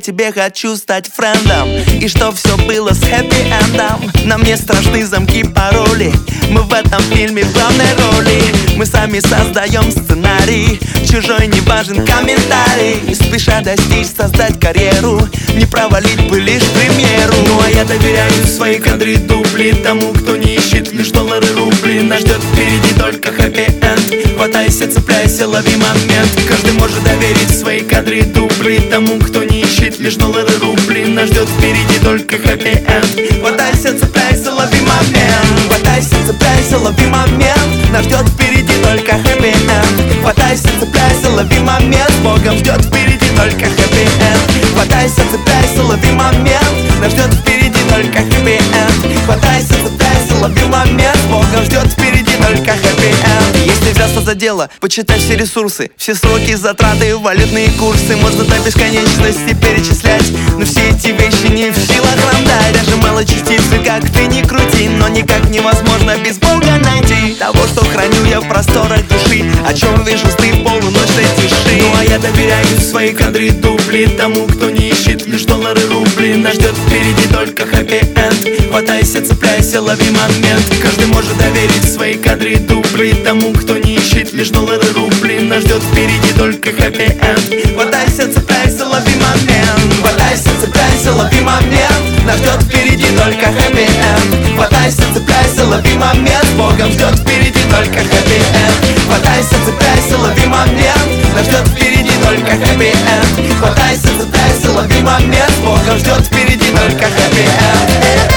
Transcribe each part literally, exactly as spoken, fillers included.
тебе хочу стать френдом, и чтоб все было с хэппи-эндом. На мне страшны замки, пароли, мы в этом фильме в главной роли. Мы сами создаем сценарий, чужой не важен комментарий. Спеша достичь, создать карьеру, не провалить бы лишь премьеру. Ну а я доверяю свои кадры, дубли тому, кто не ищет лишь доллары, рубли. Нас ждет впереди только хэппи-энд. Хватайся, цепляйся, лови момент. Каждый может доверить свои кадры, дубли тому, кто не ищет лишь доллары, рубли. Нас ждет впереди только хэппи-энд. Хватайся, цепляйся, лови момент. Хватайся, цепляйся, лови момент. Нас ждет впереди только хэппи-энд. Хватайся, цепляйся, лови момент. Богом ждет впереди только хэппи-энд. Хватайся, цепляйся, лови момент. Нас ждет впереди только хэппи-энд. Хватайся, цепляйся, лови момент. Богом ждет впереди только хэппи-энд. Если взяться за дело, почитай все ресурсы, все сроки, затраты, валютные курсы. Можно до бесконечности перечислять, но все эти вещи не в силах нам дать. Даже малочастицы, как ты ни крути, но никак невозможно без Бога найти того, что храню я в просторах души, о чем вижу сны в полуночной тиши. Ну а я доверяю свои кадры, дубли тому, кто не ищет лишь доллары, рубли. Нас ждет впереди только хэппи-энд. Хватайся, цепляйся, лови момент. Каждый может доверить свои кадры, дубли тому, кто не ищет лишь доллары, рубли. Нас ждет впереди только хэппи-энд. Хватайся, цепляйся, лови момент. Хватайся, цепляйся, лови момент. Нас ждет впереди только хэппи-энд. Хватайся, цепляйся, лови момент. Богом ждет впереди только хэппи-энд. Хватайся, цепляйся, лови момент. Нас ждет впереди только хэппи-энд. Хватайся, цепляйся, лови момент. Богом ждет впереди только хэппи-энд.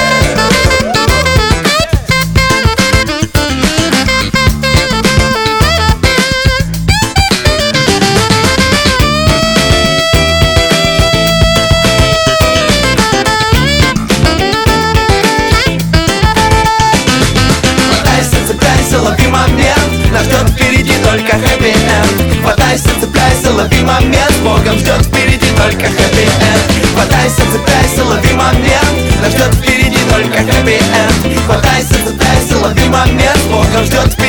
Лови момент, нас ждет впереди только хэппи-энд. Хватайся, цепляйся, лови момент. Богом ждет впереди только хэппи-энд. Хватайся, цепляйся, лови момент. Нас ждет впереди только хэппи-энд. Хватайся, цепляйся, лови момент. Богом ждет впереди.